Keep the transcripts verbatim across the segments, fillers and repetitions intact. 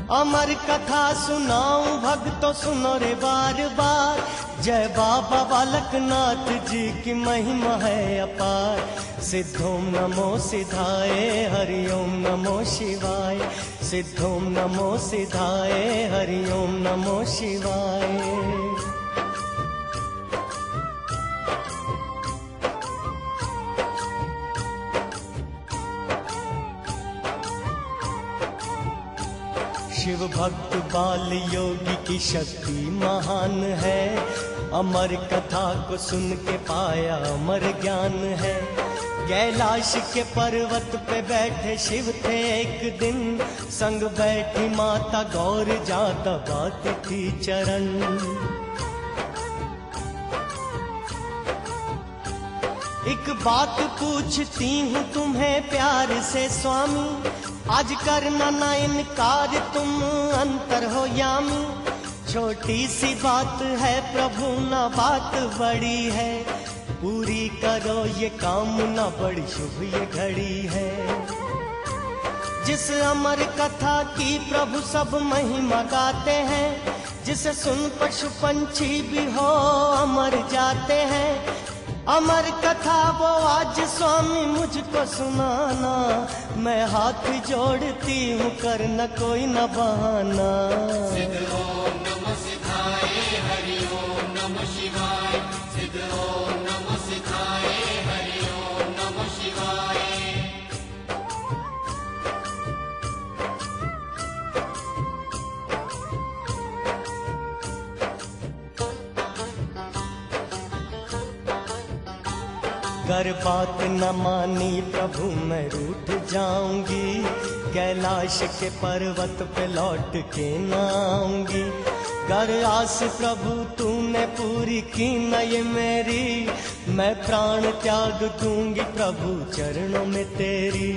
अमर कथा सुनाऊं भक्तों सुनो रे बार बार। जय बाबा बालकनाथ जी की महिमा है अपार। सिद्धोम नमो सिद्धाय हरिओम नमो शिवाय। सिद्धोम नमो सिद्धाय हरिओम नमो शिवाय। शिव भक्त बाल योगी की शक्ति महान है। अमर कथा को सुन के पाया अमर ज्ञान है। कैलाश के पर्वत पे बैठे शिव थे एक दिन। संग बैठी माता गौर जा दबाती थी चरण। एक बात पूछती हूँ तुम्हें प्यार से स्वामी। आज करना ना इनकार तुम अंतर हो यामी। छोटी सी बात है प्रभु ना बात बड़ी है। पूरी करो ये काम ना बड़ी शुभ ये घड़ी है। जिस अमर कथा की प्रभु सब महिमा गाते हैं। जिसे सुन पशु पंछी भी हो अमर जाते हैं। अमर कथा वो आज स्वामी मुझको सुनाना। मैं हाथ जोड़ती हूँ करना कोई न बहाना। सिद्ध ओम नमो सिद्धाय हरि ओम नमो शिवाय। सिद्ध ओम नमो सिद्धाय हरि ओम नमो शिवाय। कर बात न मानी प्रभु मैं रूठ जाऊंगी। कैलाश के पर्वत पे लौट के न आऊंगी। कर आस प्रभु तूने पूरी की न ये मेरी। मैं प्राण त्याग दूंगी प्रभु चरणों में तेरी।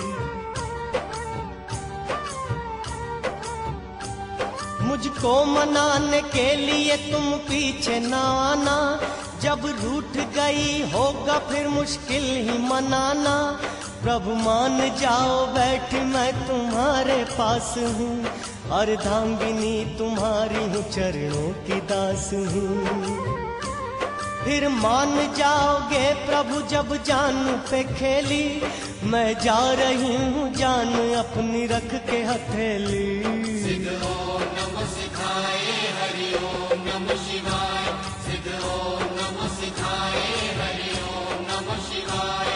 मुझको मनाने के लिए तुम पीछे न आना। जब रूठ गई होगा फिर मुश्किल ही मनाना। प्रभु मान जाओ बैठ मैं तुम्हारे पास हूँ। अर्धांगिनी तुम्हारी हूँ चरणों की दास हूँ। फिर मान जाओगे प्रभु जब जान पे खेली। मैं जा रही हूँ जान अपनी रख के हथेली। सिद्ध ओम नमो सिद्धाय हरि ओम नमो शिवाय। सिद्ध ओम नमो सिद्धाय हरि ओम नमो शिवाय।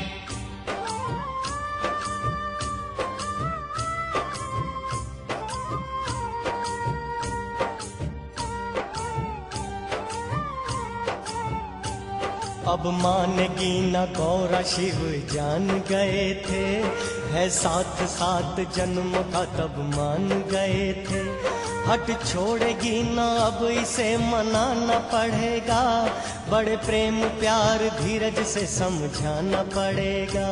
अब मानेगी न गौरा शिव जान गए थे। है साथ साथ जन्म का तब मान गए थे। हट छोड़ेगी न अब इसे मनाना पड़ेगा। बड़े प्रेम प्यार धीरज से समझाना पड़ेगा।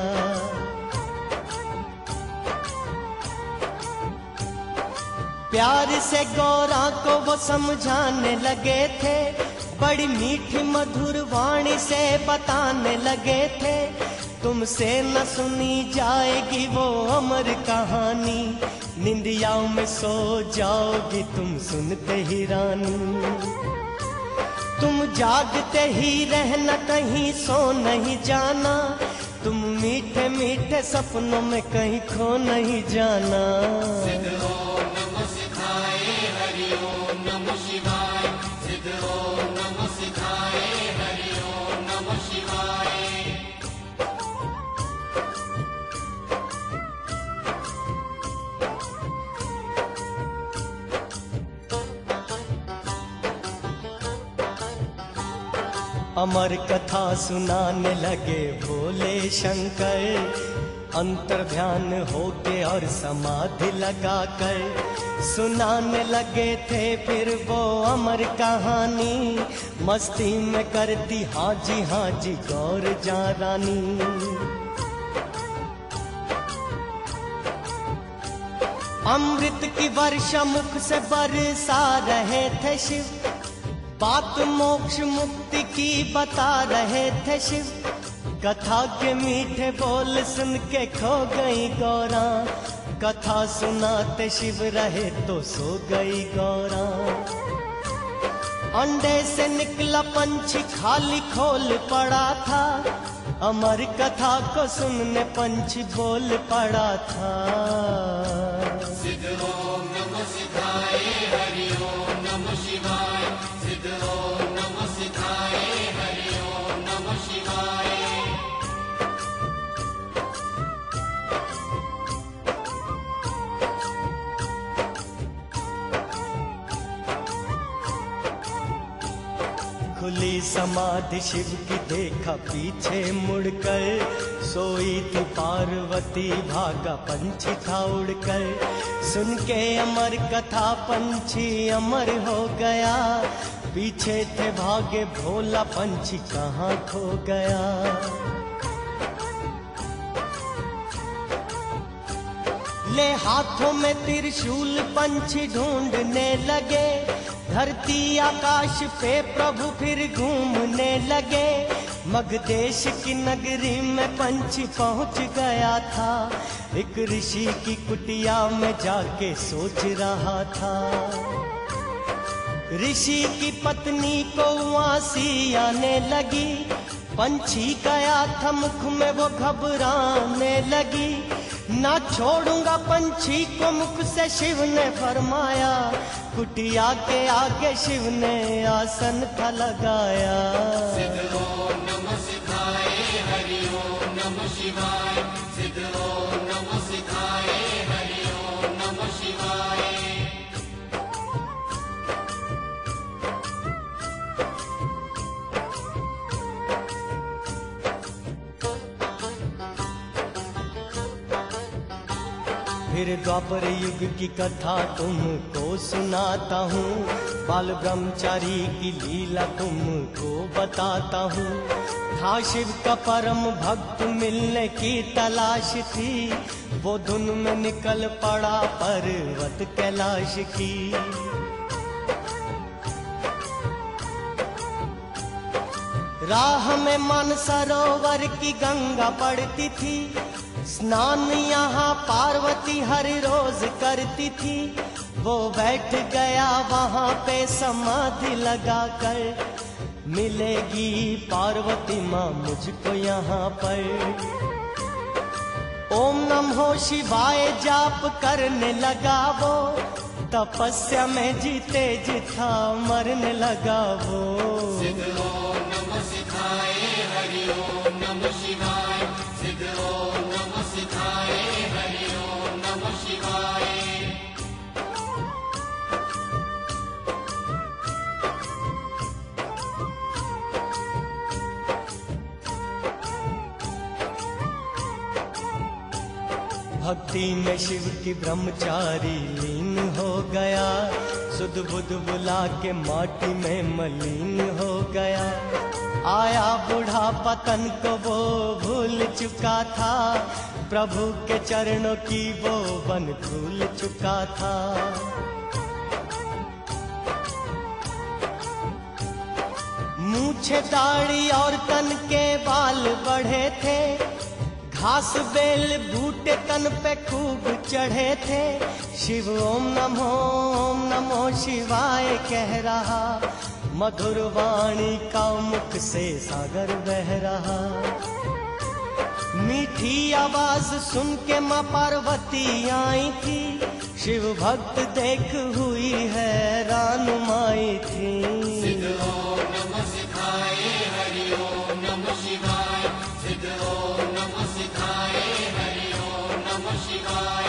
प्यार से गौरा को वो समझाने लगे थे। बड़ी मीठी मधुर वाणी से बताने लगे थे। तुमसे न सुनी जाएगी वो अमर कहानी। निंदिया में सो जाओगी तुम सुनते ही रानी। तुम जागते ही रहना कहीं सो नहीं जाना। तुम मीठे मीठे सपनों में कहीं खो नहीं जाना। सिद्ध ओम नमो सिद्धाय हरि ओम नमो शिवाय। सिद्ध ओम नमो सिद्धाय हरि ओम नमो शिवाय। अमर कथा सुनाने लगे भोले शंकर। अंतर ध्यान होके और समाधि लगाकर सुनाने लगे थे फिर वो अमर कहानी। मस्ती में करती हाँ जी हाँ जी गौर जा रानी। अमृत की वर्षा मुख से बरसा रहे थे शिव। बात मोक्ष मुक्ति की बता रहे थे शिव। कथा के मीठे बोल सुन के खो गई गौरा। कथा सुनाते शिव रहे तो सो गई गौरा। अंडे से निकला पंछी खाली खोल पड़ा था, अमर कथा को सुनने पंछी बोल पड़ा था। सिद्ध ओम नमः सिद्धाय हरि ओम नमः शिवाय। सिद्ध ओम नमः सिद्धाय हरि ओम नमः शिवाय। खुली समाधि शिव की देखा पीछे मुड़कर, सोई थी पार्वती भागा पंछी था उड़कर। सुन के अमर कथा पंछी अमर हो गया, पीछे थे भागे भोला पंछी कहाँ खो गया। ले हाथों में त्रिशूल पंछी ढूंढने लगे, धरती आकाश पे प्रभु फिर घूमने लगे। मगधेश की नगरी में पंछी पहुंच गया था, एक ऋषि की कुटिया में जाके सोच रहा था। ऋषि की पत्नी को उआसी आने लगी, पंछी गया था मुख में वो घबराने लगी। ना छोड़ूंगा पंछी को मुख से शिव ने फरमाया, कुटिया के आगे शिव ने आसन था लगाया। सिद्ध ओम नमः सिद्धाय हरि ओम नमः शिवाय। सिद्ध ओम नमः सिद्धाय हरि ओम नमः शिवाय। फिर द्वापर युग की कथा तुमको सुनाता हूँ, बाल ब्रह्मचारी की लीला तुमको बताता हूँ। था शिव का परम भक्त मिलने की तलाश थी, वो धुन में निकल पड़ा पर्वत कैलाश की। राह में मानसरोवर की गंगा पड़ती थी, स्नान यहाँ पार्वती हर रोज करती थी। वो बैठ गया वहाँ पे समाधि लगाकर, मिलेगी पार्वती माँ मुझको यहाँ पर। ओम नमः शिवाय जाप करने लगा वो, तपस्या में जीते जिथा मरने लगा वो। सिद्ध ओम नमः सिद्धाय हरि ओम नमः शिवाय। सिद्ध ओम नमः सिद्धाय हरि ओम नमः शिवाय। भक्ति में शिव की ब्रह्मचारी लीन हो गया, सुध बुध बुला के माटी में मलिन हो गया। आया बूढ़ा पतन को वो भूल चुका था, प्रभु के चरणों की वो बन भूल चुका था। मूछे दाढ़ी और तन के बाल बढ़े थे, घास बेल बूटे तन पे खूब चढ़े थे। शिव ओम नमो ओम नमो शिवाय कह रहा, मधुर वाणी का मुख से सागर बह रहा। मीठी आवाज सुन के माँ पार्वती आई थी, शिव भक्त देख हुई हैरान माई थी। सिद्ध ओम नमः सिद्धाय हरि ओम नमः शिवाय। सिद्ध ओम नमः सिद्धाय हरि ओम नमः शिवाय।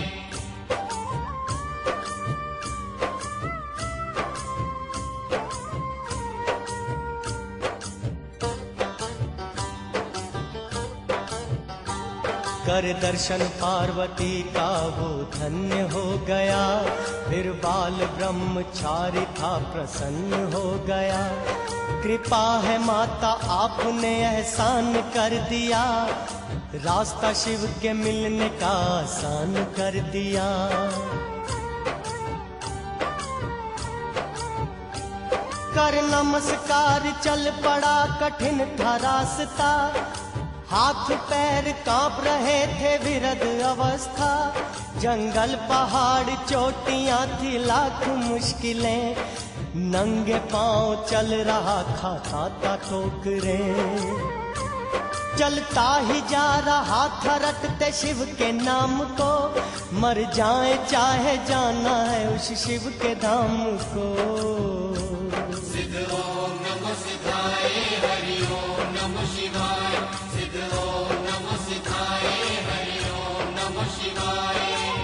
कर दर्शन पार्वती का वो धन्य हो गया, फिर बाल ब्रह्मचारी था प्रसन्न हो गया। कृपा है माता आपने एहसान कर दिया, रास्ता शिव के मिलने का आसान कर दिया। कर नमस्कार चल पड़ा, कठिन था रास्ता, हाथ पैर कांप रहे थे विरद अवस्था, जंगल पहाड़ चोटियां थी लाख मुश्किलें, नंगे पांव चल रहा खाता था ठोकरें। चलता ही जा रहा था रटते शिव के नाम को, मर जाए चाहे जाना है उस शिव के धाम को। सिद्ध ओम नमो सिद्धाय हरि ओम नमो शिवाय, सिद्ध ओम नमो सिद्धाय हरि ओम नमो शिवाय।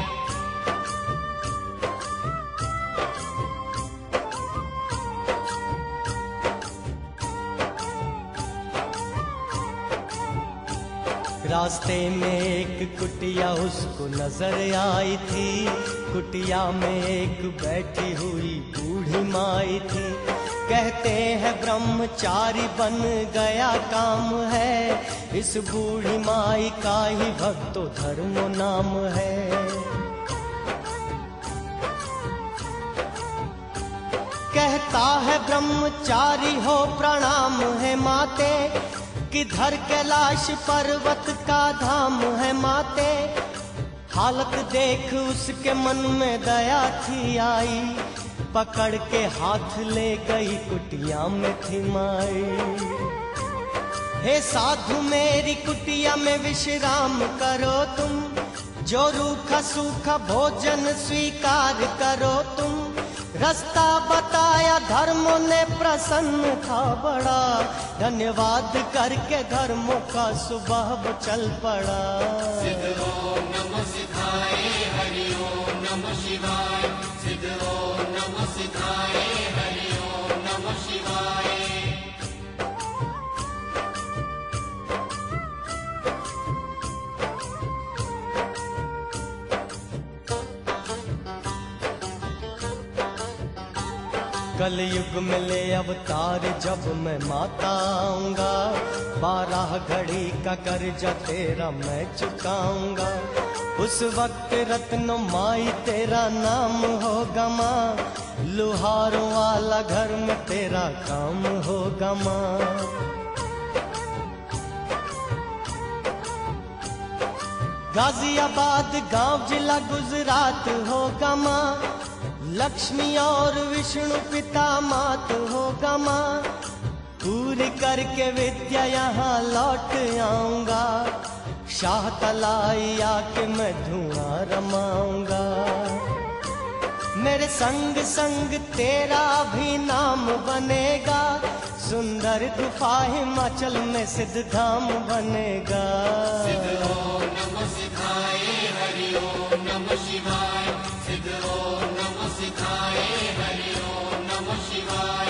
रास्ते में एक कुटिया उसको नजर आई थी, कुटिया में एक बैठी हुई बूढ़ी माई थी। कहते हैं ब्रह्मचारी बन गया काम है, इस बूढ़ी माई का ही भक्तो धर्म नाम है। कहता है ब्रह्मचारी हो प्रणाम है माते, किधर कैलाश पर्वत का धाम है माते। हालत देख उसके मन में दया थी आई, पकड़ के हाथ ले गई कुटिया में थी माई। हे साधु मेरी कुटिया में विश्राम करो तुम, जो रूखा सूखा भोजन स्वीकार करो तुम। रास्ता बताया धर्मों ने प्रसन्न था बड़ा, धन्यवाद करके धर्मों का सुबह चल पड़ा। सिद्ध ओम नमो सिद्धाय हरि ओम नमो शिवाय, सिद्ध ओम नमो सिद्धाय हरि ओम नमो शिवाय। कल युग में ले अवतार जब मैं माता आऊंगा, बारह घड़ी का कर्जा तेरा मैं चुकाऊंगा। उस वक्त रत्नो माई तेरा नाम होगा माँ, लुहारों वाला घर में तेरा काम होगा माँ। गाजियाबाद गांव जिला गुजरात होगा माँ, लक्ष्मी और विष्णु पिता मात होगा माँ। पूरी करके विद्या यहाँ लौट आऊंगा, शाह तलाई आके मैं धुआं रमाऊंगा। मेरे संग संग तेरा भी नाम बनेगा, सुंदर गुफा हिमाचल में सिद्ध धाम बनेगा। सिद्ध ओम नमो सिद्धाय हरि ओम नमो शिवाय, सिद्ध ओम नमो सिद्धाय हरि ओम नमो शिवाय।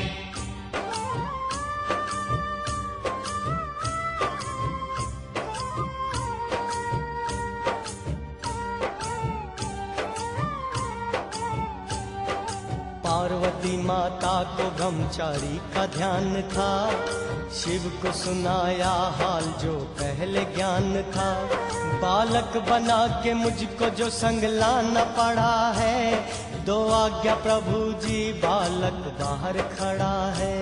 पार्वती माता को ब्रह्मचारी का ध्यान था, शिव को सुनाया हाल जो पहले ज्ञान था। बालक बना के मुझको जो संग लाना पड़ा है, दो आज्ञा प्रभु जी बालक बाहर खड़ा है।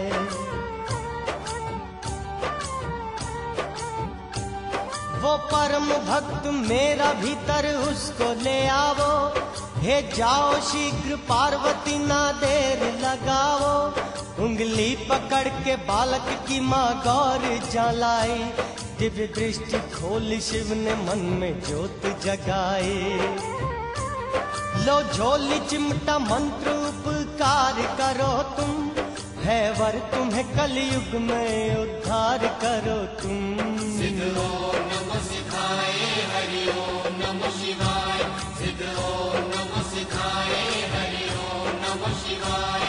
वो परम भक्त मेरा भीतर उसको ले आवो, हे जाओ शीघ्र पार्वती ना देर लगाओ। उंगली पकड़ के बालक की माँ गौर जलाई, दिव्य दृष्टि खोली शिव ने मन में ज्योत जगाई। लो झोली चिमटा मंत्र उपकार करो तुम, है वर तुम्हें कलयुग में उद्धार करो तुम। सिद्ध ओम नमो सिद्धाय हरि ओम नमो शिवाय, सिद्ध ओम नमो सिद्धाय हरि ओम नमो शिवाय।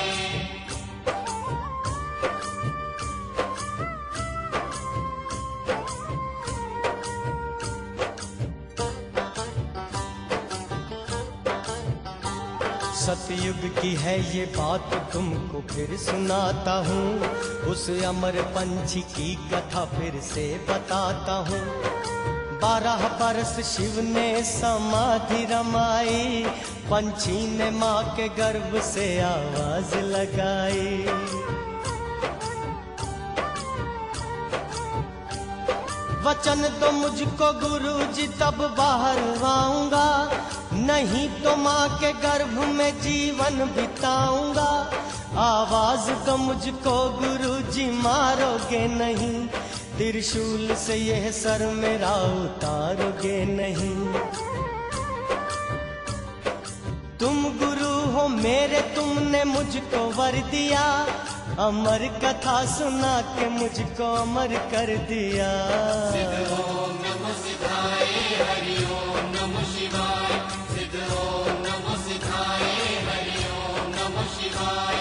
सतयुग की है ये बात तुमको फिर सुनाता हूँ, उस अमर पंछी की कथा फिर से बताता हूँ। बारह बरस शिव ने समाधि रमाई, पंछी ने माँ के गर्भ से आवाज लगाई। वचन दो मुझको गुरु जी तब बाहर आऊंगा, नहीं तो माँ के गर्भ में जीवन बिताऊंगा। आवाज दो मुझको गुरु जी मारोगे नहीं, त्रिशूल से यह सर मेरा उतारोगे नहीं। तुम गुरु हो मेरे, तुमने मुझको वर दिया, अमर कथा सुना के मुझको अमर कर दिया। सिद्ध ओम नमो सिद्धाय, हरि ओम नमो शिवाय। सिद्ध ओम नमो सिद्धाय, हरि ओम नमो शिवाय।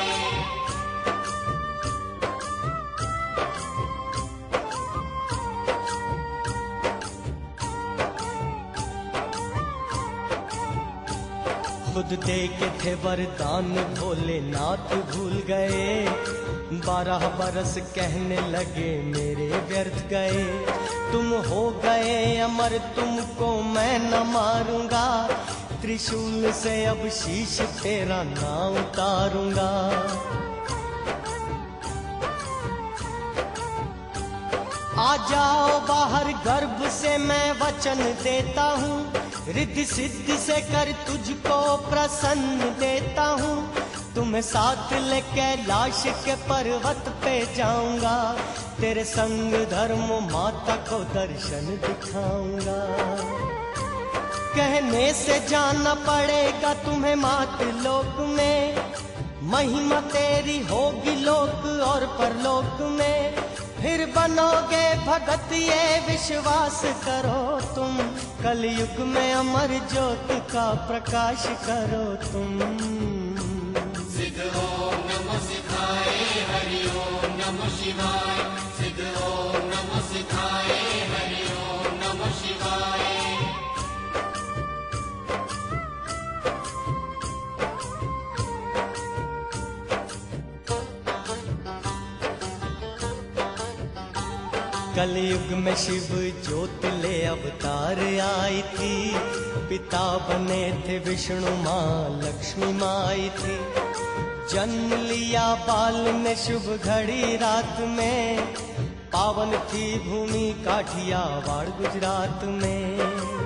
खुद दे के थे वरदान भोलेनाथ भूल गए, बारह बरस कहने लगे मेरे व्यर्थ गए। तुम हो गए अमर, तुमको मैं न मारूंगा, त्रिशूल से अब शीश तेरा ना उतारूंगा। आ जाओ बाहर गर्भ से मैं वचन देता हूँ, रिद्धि सिद्धि से कर तुझको प्रसन्न देता हूँ। तुम्हें साथ ले कैलाश के पर्वत पे जाऊंगा, तेरे संग धर्म माता को दर्शन दिखाऊंगा। कहने से जाना पड़ेगा तुम्हें मात लोक में, महिमा तेरी होगी लोक और परलोक में। फिर बनोगे भगत ये विश्वास करो तुम, कलयुग में अमर ज्योत का प्रकाश करो तुम। सिद्ध ओम नमो सिद्धाय, हरि ओम नमो शिवाय। सिद्ध ओम नमो सिद्धाय, हरि ओम नमो शिवाय। कलयुग में शिव ज्योत ले अवतार आई थी, पिता बने थे विष्णु माँ लक्ष्मी माँ आई थी। जन्म लिया बाल ने शुभ घड़ी रात में, पावन थी भूमि काठियावाड़ गुजरात में।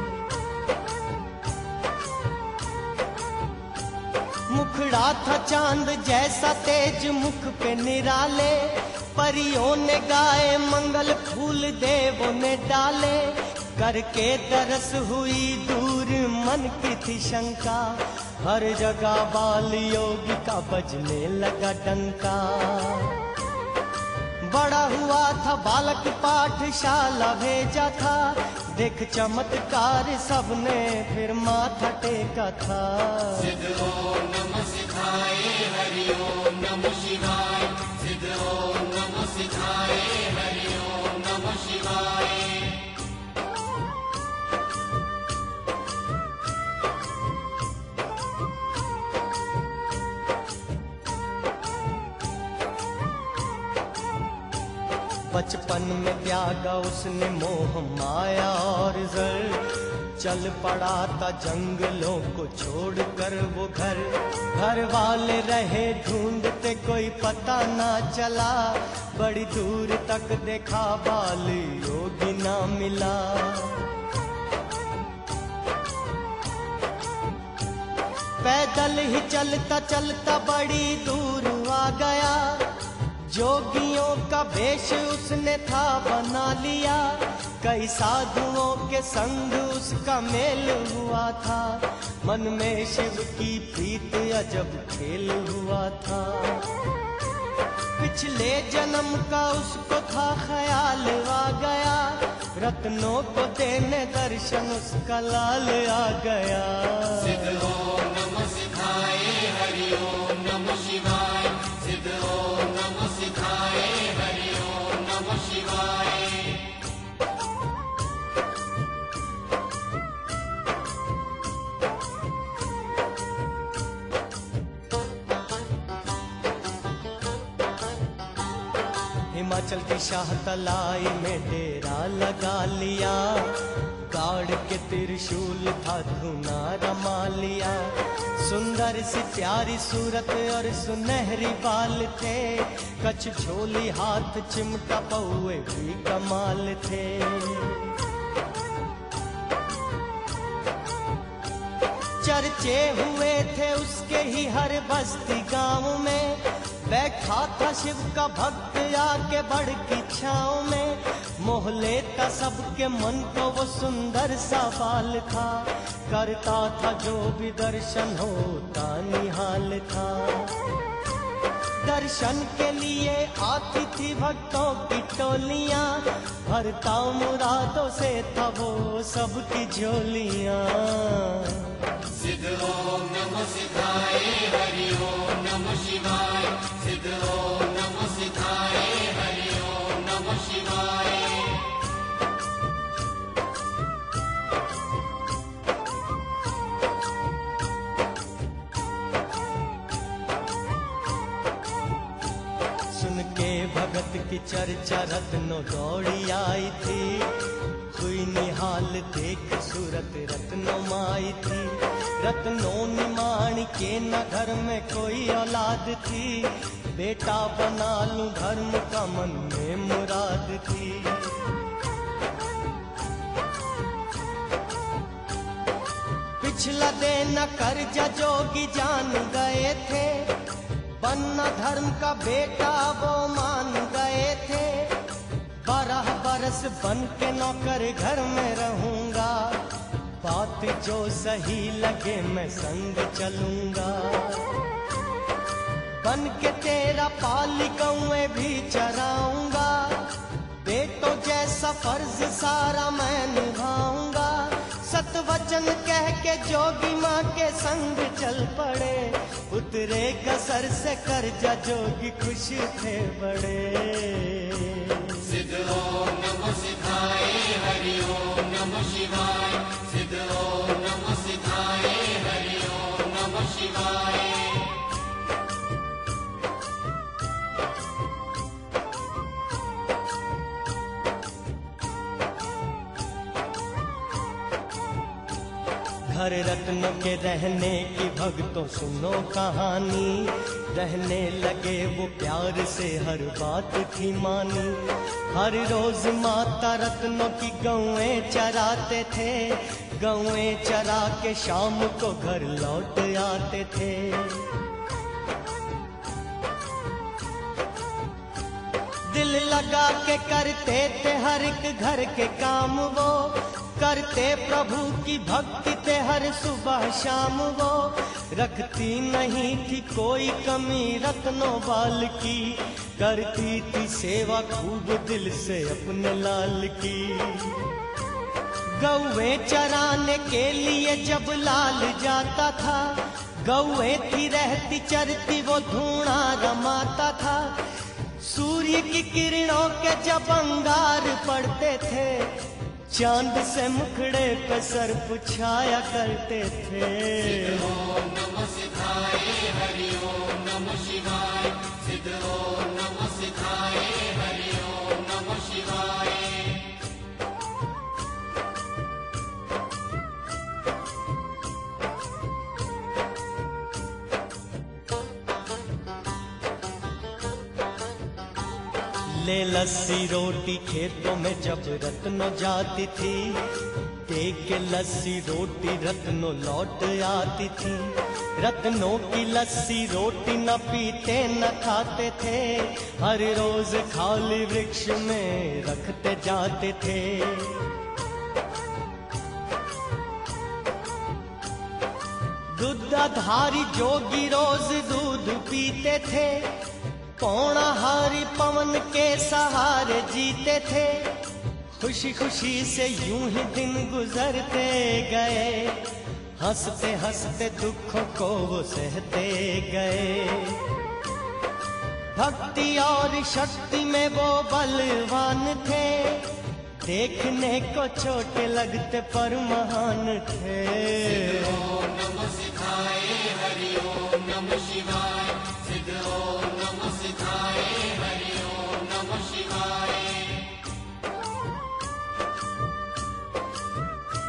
मुखड़ा था चांद जैसा तेज मुख पे निराले, परियों ने गाए मंगल फूल देवों ने डाले। करके दरस हुई दूर मन की थी शंका, हर जगह बाल योगी का बजने लगा डंका। बड़ा हुआ था बालक पाठशाला भेजा था, देख चमत्कार सबने फिर माथा टेका था। सिद्ध ओम नमो सिद्धाय, हरि ओम नमो शिवाय। सिद्ध ओम नमो सिद्धाय, हरि ओम नमो शिवाय। बचपन में त्यागा उसने मोह माया और जर, चल पड़ा था जंगलों को छोड़कर वो घर। घर वाले रहे ढूंढते कोई पता ना चला, बड़ी दूर तक देखा बाल योगी ना मिला। पैदल ही चलता चलता बड़ी दूर आ गया, जोगियों का वेश उसने था बना लिया। कई साधुओं के संग उसका मेल हुआ था, मन में शिव की प्रीत अजब खेल हुआ था। पिछले जन्म का उसको था ख्याल आ गया, रत्नों को देने दर्शन उसका लाल आ गया। सिद्ध ओम नमो सिद्धाय, हरि ओम नमो शिवाय। सिद्ध ओम नमो सिद्धाय, हरि ओम नमो शिवाय। हिमाचल की शाह तलाई में डेरा लगा लिया, ताड़ के त्रिशूल था धुना रमा लिया। सुंदर सी प्यारी सूरत और सुनहरी बाल थे, कछ झोली हाथ चिमटा पौए भी कमाल थे। चर्चे हुए थे उसके ही हर बस्ती गांव में, बैठा था शिव का भक्त आके बड़ की छाँव में। मोह लेता सबके मन को वो सुंदर सा बाल था, करता था जो भी दर्शन होता निहाल था। दर्शन के लिए आती थी भक्तों की टोलियां, भरता मुरादों से था वो सबकी झोलियां। सिद्ध ओम नमो सिद्धाय, हरि ओम नमो शिवाय। सिद्ध ओम नमो सिद्धाय, हरि ओम नमो शिवाय। सुन के भगत की चर्चा रत्नों दौड़ी आई थी, हुई निहाल देख सूरत रत्नों माई थी। रत्नों निमाण के न घर में कोई औलाद थी, बेटा बना लूं धर्म का मन में मुराद थी। पिछला देना कर्जा जोगी जान गए थे, बनना धर्म का बेटा वो मान गए थे। बारह बरस बन के नौकर घर में रहूंगा, बात जो सही लगे मैं संग चलूंगा। बन के तेरा पाली गौएं भी चराऊंगा, बेटों जैसा फर्ज सारा मैं निभाऊंगा। सत वचन कह के जोगी माँ के संग चल पड़े, उतरे कसर से कर्जा जोगी खुश थे बड़े। सिद्ध ओम नमो सिद्धाय, हरि ओम नमो शिवाय। सिद्ध ओम नमो सिद्धाय, हरि ओम नमो शिवाय। घर रत्न के रहने की भक्तों सुनो कहानी, रहने लगे वो प्यार से हर बात थी मानी। हर रोज माता रत्नों की गौएं चराते थे, गौएं चरा के शाम को घर लौट आते थे। दिल लगा के करते थे हर एक घर के काम, वो करते प्रभु की भक्ति थे हर सुबह शाम। वो रखती नहीं थी कोई कमी रत्नों बाल की, करती थी सेवा खूब दिल से अपने लाल की। गौएं चराने के लिए जब लाल जाता था, गौएं थी रहती चरती वो धूना रमाता था। सूर्य की किरणों के जब अंगार पड़ते थे, चांद से मुखड़े पे सर पुछाया करते थे। सिद्ध ओम नमो सिद्धाय, हरि ओम नमो शिवाय। सिद्ध ओम नमो सिद्धाय, हरि ओम नमो शिवाय। ले लस्सी रोटी खेतों में जब रत्नों जाती थी, देख के लस्सी रोटी रत्नों लौट आती थी। रत्नों की लस्सी रोटी न पीते न खाते थे, हर रोज खाली वृक्ष में रखते जाते थे। दूधाधारी जोगी रोज दूध पीते थे, पौणाहारी पवन के सहारे जीते थे। खुशी खुशी से यूं ही दिन गुजरते गए, हंसते हंसते दुखों को वो सहते गए। भक्ति और शक्ति में वो बलवान थे, देखने को छोटे लगते पर महान थे। ओम नमो सिद्धाय, हरि ओम नमो शिवाय। सिद्ध ओम नमो सिद्धाय, हरि ओम नमो शिवाय।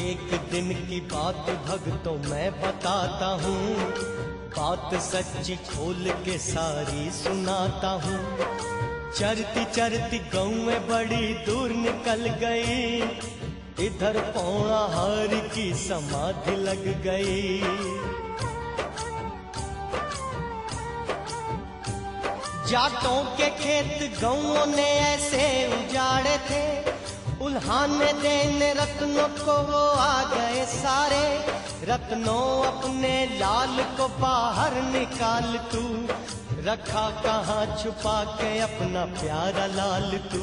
एक दिन की बात भक्तों मैं बताता हूँ, बात सच्ची खोल के सारी सुनाता हूँ। चरती चरती गौ में बड़ी दूर निकल गई, इधर पौड़ा हार की समाधि लग गई। जाटों के खेत गौओं ने ऐसे उजाड़े थे, उल्हाने देने रत्नों को वो आ गए सारे। रत्नों अपने लाल को बाहर निकाल तू, रखा कहाँ छुपा के अपना प्यारा लाल तू।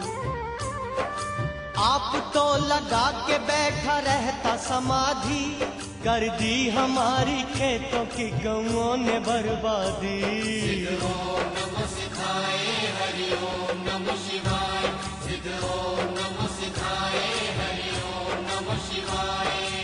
आप तो लगा के बैठा रहता समाधि, कर दी हमारी खेतों की गौओं ने बर्बादी। ओम नमः सिद्धाय हरि ओम नमः शिवाय, सिद्ध ओम नमः सिद्धाय हरि ओम नमः शिवाय।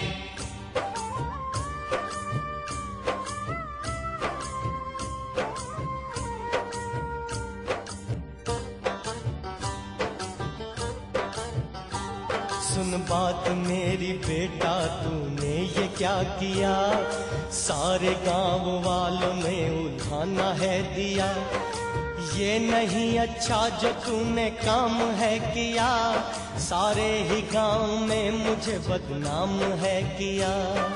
सुन बात मेरी बेटा, तूने ये क्या किया, सारे गांव वालों ने उल्हाना है दिया। ये नहीं अच्छा जो तूने काम है किया, सारे ही गांव में मुझे बदनाम है किया।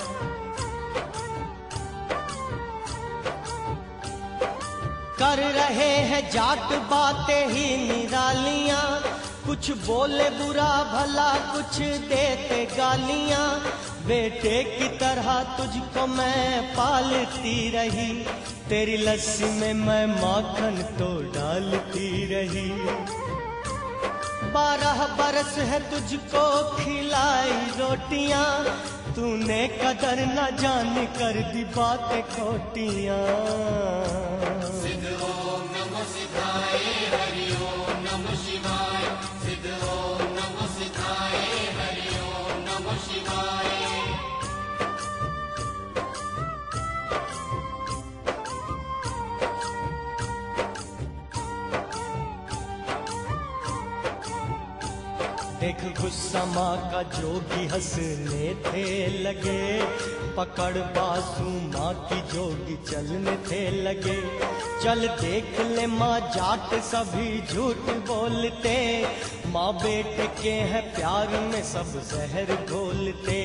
कर रहे हैं जाट बातें ही निरालियां, कुछ बोले बुरा भला कुछ देते गालियां। बेटे की तरह तुझको मैं पालती रही, तेरी लस्सी में मैं माखन तो डालती रही। बारह बरस है तुझको खिलाई रोटियां, तूने कदर न जान कर दी बातें खोटियां। सिद्ध ओम नमः सिद्धाय हरि ओम नमः शिवाय, सिद्ध ओम नमः सिद्धाय हरि ओम नमः शिवाय। देख गुस्सा माँ का जोगी हंसने थे लगे, पकड़ बासु माँ की जोगी चलने थे लगे। चल देख ले माँ जाट सभी झूठ बोलते, माँ बेटे के हैं प्यार में सब जहर घोलते।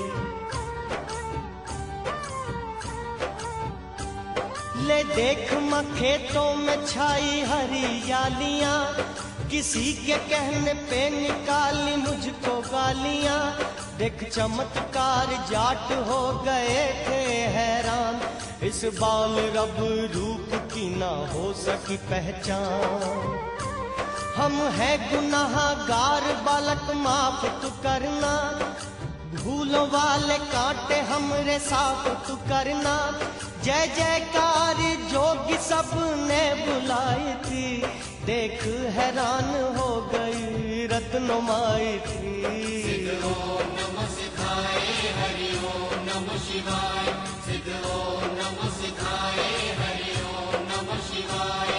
ले देख माँ खेतों में छाई हरियालियां, किसी के कहने पे निकाली मुझको गालियां। देख चमत्कार जाट हो गए थे हैरान, इस बाल रब रूप की ना हो सकी पहचान। हम है गुनाहगार बालक माफ तू करना, भूलों वाले कांटे हमरे साफ तू करना। जय जयकार जोगी सब ने बुलाई थी, देख हैरान हो गई रत्नो माई थी। सिद्ध ओम नमः सिद्धाय हरि ओम नमः शिवाय, सिद्ध ओम नमः सिद्धाय हरि ओम नमः शिवाय।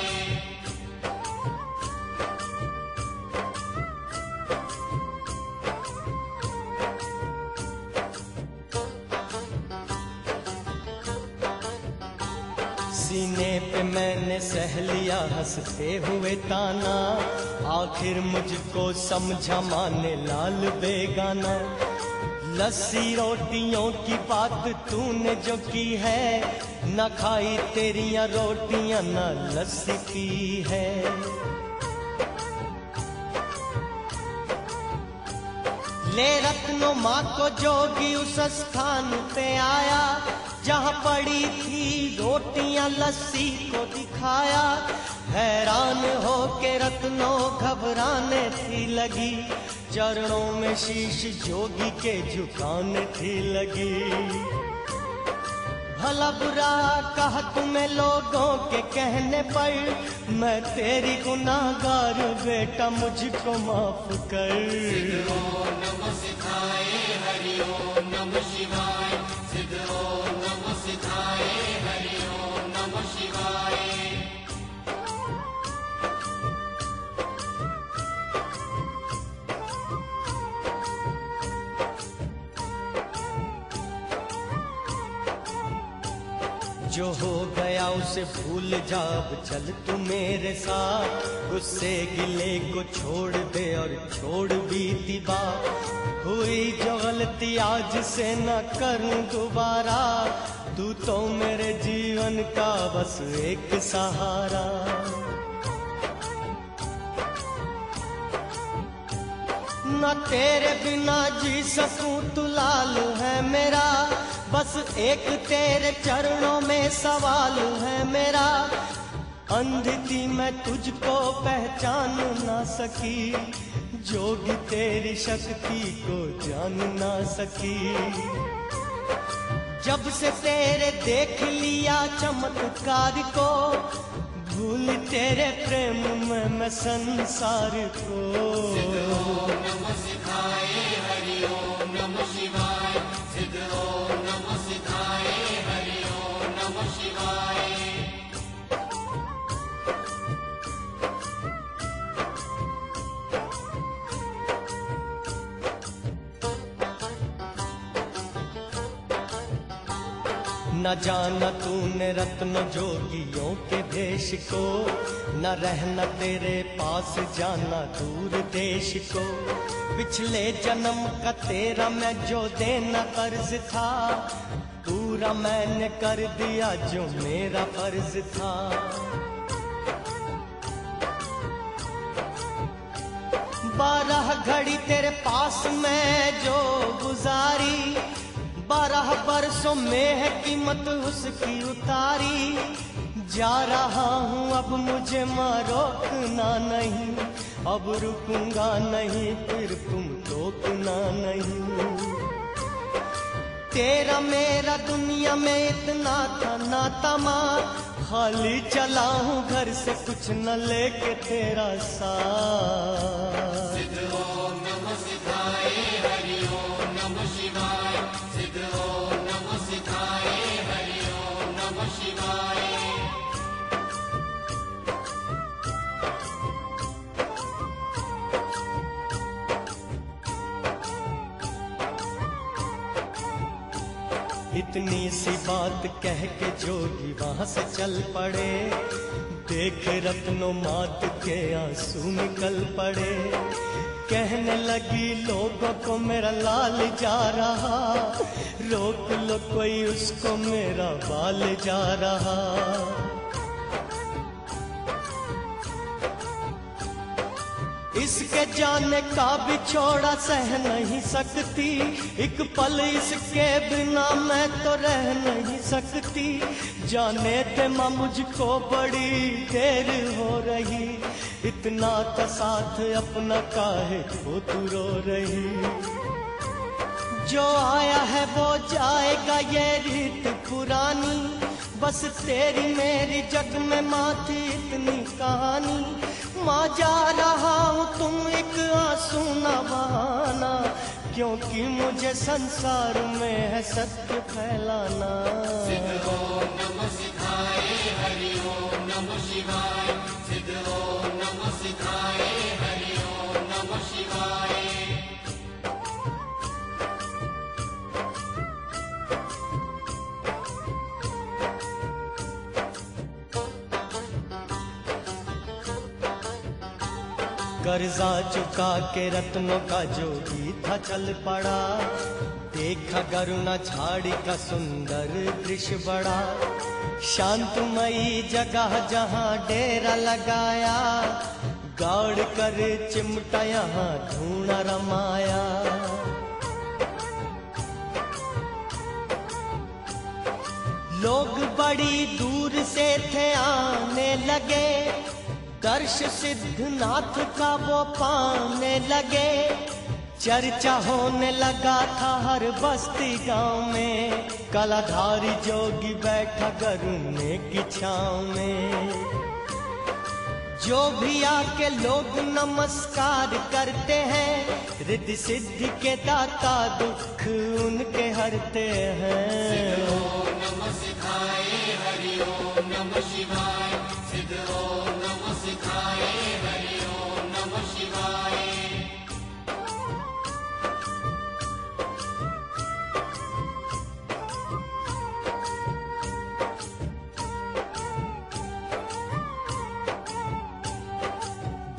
सीने पे मैंने सह लिया हंसते हुए ताना, आखिर मुझको समझा माने लाल बेगाना। लस्सी रोटियों की बात तूने जो की है, न खाई तेरियां रोटियां न लस्सी पी है। ले रत्नो माँ को जोगी उस स्थान पे आया, जहाँ पड़ी थी रोटियां लस्सी को दिखाया। हैरान हो के रत्नो घबराने थी लगी, चरणों में शीश जोगी के झुकाने थी लगी। भला बुरा कहा तुम्हें लोगों के कहने पर, मैं तेरी गुनाहगार बेटा मुझको माफ कर। ओम नमः सिद्धाय हरि ओम नमः शिवाय, सिद्ध ओम नमः सिद्धाय हरि ओम नमः शिवाय। जो हो गया उसे भूल जा, अब चल तू मेरे साथ। गुस्से गिले को छोड़ दे और छोड़ बीती बात। हुई जो गलती आज से न करूं दोबारा। तू तो मेरे जीवन का बस एक सहारा। न तेरे बिना जी सकूं तू लालू है मेरा। बस एक तेरे चरणों में सवाल है मेरा। अंधी थी मैं तुझको पहचान ना सकी, जोगी तेरी शक्ति को जान ना सकी। जब से तेरे देख लिया चमत्कार को, भूल तेरे प्रेम में मैं संसार को। सिद्ध ओम नमः सिद्धाय हरि ओम नमः शिवाय। सिद्ध ओम नमः सिद्धाय हरि ओम नमः शिवाय। न जाना तूने रत्न जोगियों के भेष को, न रहना तेरे पास जाना दूर देश को। पिछले जन्म का तेरा मैं जो देना कर्ज था, पूरा मैंने कर दिया जो मेरा फर्ज था। बारह घड़ी तेरे पास मैं जो गुजारी, बारह बरसों में है कीमत उसकी उतारी। जा रहा हूँ अब मुझे मां रोकना नहीं, अब रुकूंगा नहीं फिर तुम टोकना नहीं। तेरा मेरा दुनिया में इतना था नाता मां, खाली चला हूँ घर से कुछ न लेके तेरा साथ। सिद्ध ओम नमः सिद्धाय हरि ओम नमः शिवाय। सिद्ध ओम नमः सिद्धाय हरि ओम नमः शिवाय। इतनी सी बात कह के जोगी वहां से चल पड़े। देख रत्नों मात के आंसू निकल पड़े। कहने लगी लोगों को मेरा लाल जा रहा, रोक लो कोई उसको मेरा बाल जा रहा। इसके जाने का भी छोड़ा सह नहीं सकती, एक पल इसके बिना मैं तो रह नहीं सकती। जाने दे मां मुझको बड़ी देर हो रही, इतना तो साथ अपना काहे को तू रो रही। जो आया है वो जाएगा ये रीत पुरानी, बस तेरी मेरी जग में माँ थी इतनी कहानी। माँ जा रहा हूँ तुम एक आंसू न बहाना, क्योंकि मुझे संसार में है सत्य फैलाना। सिद्ध ओम नमः सिद्धाय हरि ओम नमः शिवाय। सिद्ध ओम नमः सिद्धाय हरि ओम नमः शिवाय। कर्जा चुका के रत्नों का जोगी था चल पड़ा। देखा गरुणा झाड़ी का सुंदर दृश्य बड़ा। शांतमयी जगह जहाँ डेरा लगाया, गाड़ कर चिमटा यहाँ धूना रमाया। लोग बड़ी दूर से थे आने लगे, दर्श सिद्धनाथ का वो पाने लगे। चर्चा होने लगा था हर बस्ती गांव में, कलाधारी जोगी बैठा गरुने की छांव में। जो भी आके लोग नमस्कार करते हैं, रिद्धि सिद्धि के दाता दुख उनके हरते हैं। सिद्ध ओम नमः सिद्धाय हरि ओम नमः शिवाय। सिद्ध ओम नमः सिद्धाय हरि ओम नमः शिवाय।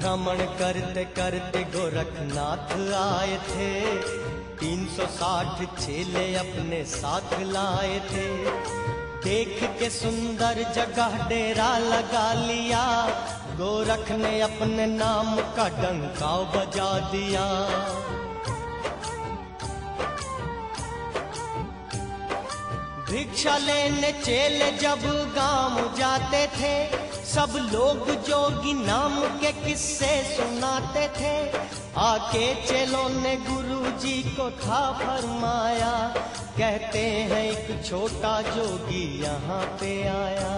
भ्रमण करते करते गोरखनाथ आए थे, तीन सौ साठ चेले अपने साथ लाए थे। देख के सुंदर जगह डेरा लगा लिया, गोरख ने अपने नाम का डंका बजा दिया। भिक्षा लेने चेले जब गांव जाते थे, सब लोग जोगी नाम के किस्से सुनाते थे। आके चेलों ने गुरुजी को था फरमाया, कहते हैं एक छोटा जोगी यहाँ पे आया।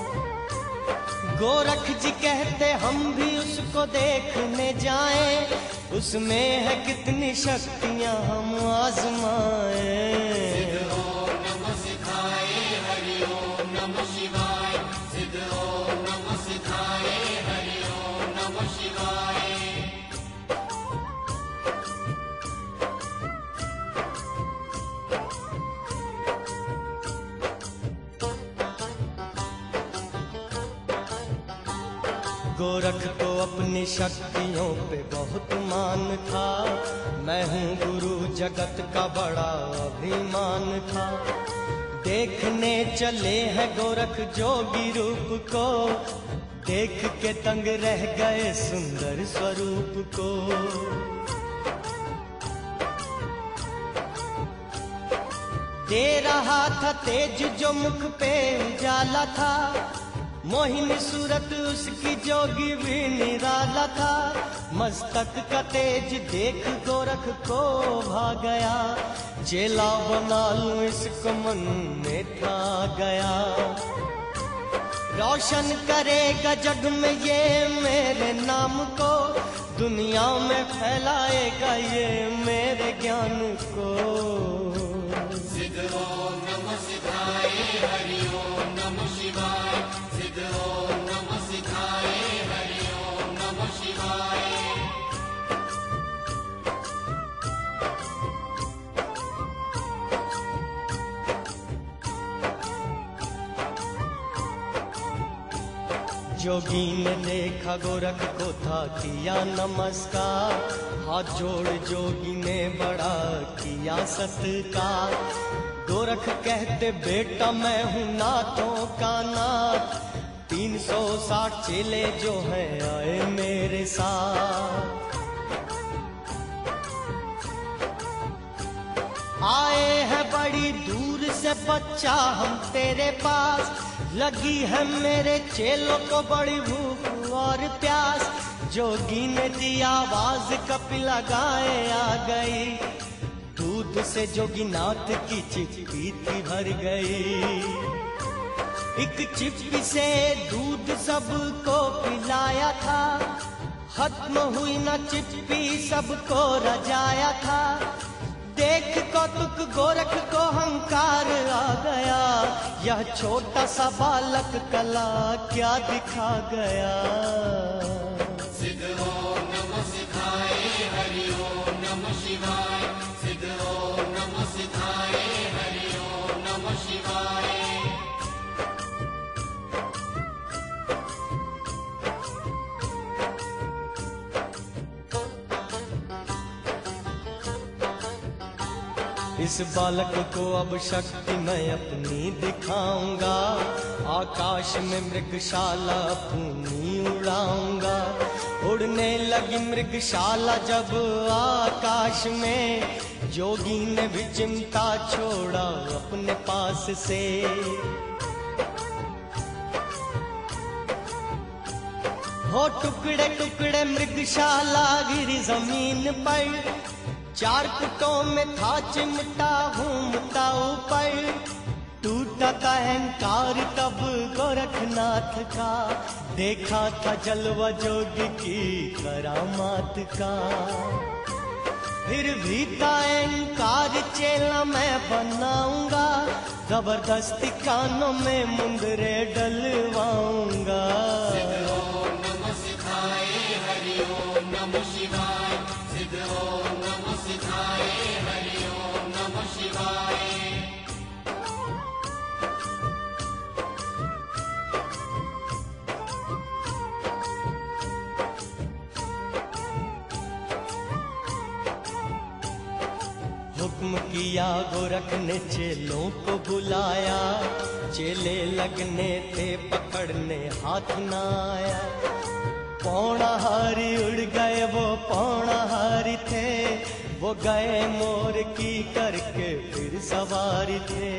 गोरख जी कहते हम भी उसको देखने जाएं, उसमें है कितनी शक्तियाँ हम आजमाएं। गोरख को अपनी शक्तियों पे बहुत मान था, मैं हूँ गुरु जगत का बड़ा अभिमान था। देखने चले हैं गोरख जोगी रूप को, देख के तंग रह गए सुंदर स्वरूप को। दे रहा था तेज जो मुख पे उजाला था, मोहिनी सूरत उसकी जोगी भी निराला था। मस्तक का तेज देख गोरख को भा गया, चेला बना लूं इसको मन में था गया। रोशन करेगा जग में ये मेरे नाम को, दुनिया में फैलाएगा ये मेरे ज्ञान को। सिद्ध ओम नमः सिद्धाय, हरि ओम नमः शिवाय। सिद्ध ओम नमः सिद्धाय, हरि ओम नमः शिवाय। जोगी ने देखा गोरख को था किया नमस्कार, हाथ जोड़ जोगी ने बड़ा किया सत्कार। गोरख कहते बेटा मैं हूँ नाथों का नाथ, तीन सौ साठ चेले जो हैं आए मेरे साथ। आए हैं बड़ी दूर से बच्चा हम तेरे पास, लगी है मेरे चेलों को बड़ी भूख और प्यास। जोगी ने दी आवाज कपिला गाय आ गई, दूध से जोगीनाथ की चिप्पी थी भर गई। एक चिप्पी से दूध सबको पिलाया था, खत्म हुई न चिप्पी सबको रजाया था। देख कौतुक गोरख को हंकार आ गया, यह छोटा सा बालक कला क्या दिखा गया। सिद्ध ओम नमः सिद्धाय, हरि ओम नमः शिवाय। सिद्ध ओम नमः सिद्धाय, हरि ओम नमः शिवाय। इस बालक को अब शक्ति मैं अपनी दिखाऊंगा, आकाश में मृगशाला अपनी उड़ाऊंगा। उड़ने लगी मृगशाला जब आकाश में, जोगी ने भी चिमटा छोड़ा अपने पास से। हो टुकड़े टुकड़े मृगशाला गिरी जमीन पर, चार फुटों में था चिमटा घूमता ऊपर। टूटा था अहंकार तब गोरखनाथ का, देखा था जलवा जोगी की करामात का। फिर भी था अहंकार चेला मैं बनाऊंगा, जबरदस्ती कानों में मुंदरे डलवाऊंगा। सिद्ध ओम नमः सिद्धाय, हरि ओम नमः शिवाय। सिद्ध ओम नमः सिद्धाय, हरि ओम नमः शिवाय। हुक्म किया गोरख ने चेलों को बुलाया, चेले लगने थे पकड़ने हाथ न आया। पौड़ाहारी उड़ गए वो पौड़ाहारी थे, वो गए मोर की करके फिर सवारी थे।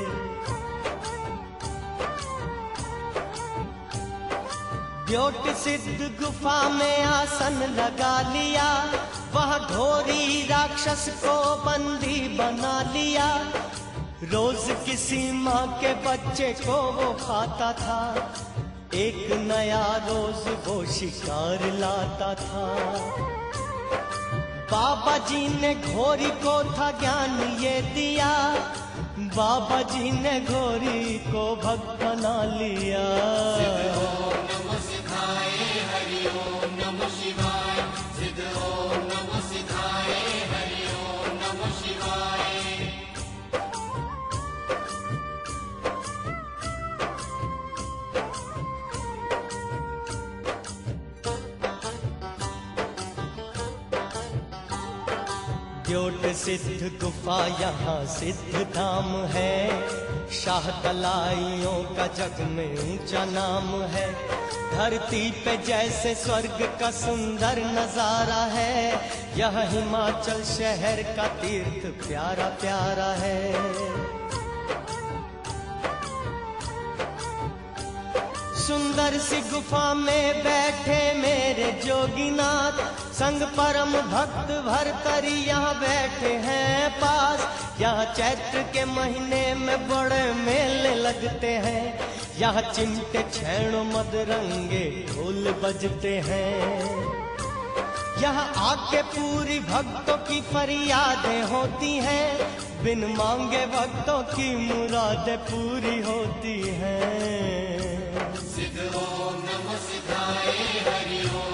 ब्योट सिद्ध गुफा में आसन लगा लिया, वह घोरी राक्षस को बंदी बना लिया। रोज किसी माँ के बच्चे को वो खाता था, एक नया रोज वो शिकार लाता था। बाबा जी ने घोरी को था ज्ञान ये दिया, बाबा जी ने घोरी को भक्त बना लिया। ब्योट सिद्ध गुफा यहाँ सिद्ध धाम है, शाह तलाइयों का जग में ऊंचा नाम है। धरती पे जैसे स्वर्ग का सुंदर नजारा है, यह हिमाचल शहर का तीर्थ प्यारा प्यारा है। सुंदर सी गुफा में बैठे मेरे जोगीनाथ, संग परम भक्त भरतरी यहाँ बैठे हैं पास। यहाँ चैत्र के महीने में बड़े मेले लगते हैं, यहाँ चिमटे छेड़ो मदरंगे ढोल बजते हैं। यहाँ आके पूरी भक्तों की फरियादें होती हैं, बिन मांगे भक्तों की मुरादें पूरी होती हैं। सिद्ध ओम नमो सिद्धाय हरि ओम।